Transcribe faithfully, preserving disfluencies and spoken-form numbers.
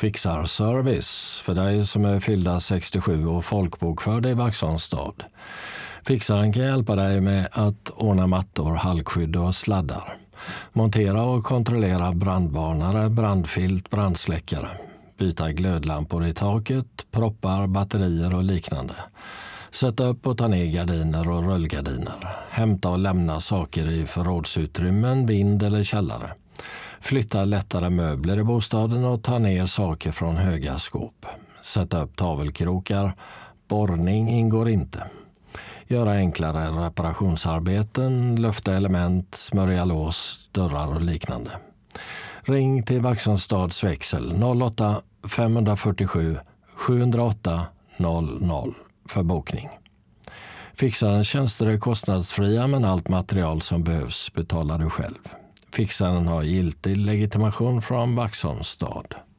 Fixarservice för dig som är fyllda sextiosju och folkbokförd i Vaxholms stad. Fixaren kan hjälpa dig med att ordna mattor, halkskydd och sladdar. Montera och kontrollera brandvarnare, brandfilt, brandsläckare. Byta glödlampor i taket, proppar, batterier och liknande. Sätta upp och ta ner gardiner och rullgardiner. Hämta och lämna saker i förrådsutrymmen, vind eller källare. Flytta lättare möbler i bostaden och ta ner saker från höga skåp. Sätta upp tavelkrokar. Borrning ingår inte. Göra enklare reparationsarbeten, lufta element, smörja lås, dörrar och liknande. Ring till Vaxholms stads växel noll åtta fem fyra sju sju noll åtta noll noll för bokning. Fixarens tjänster är kostnadsfria, men allt material som behövs betalar du själv. Fixaren har giltig legitimation från Vaxholms stad.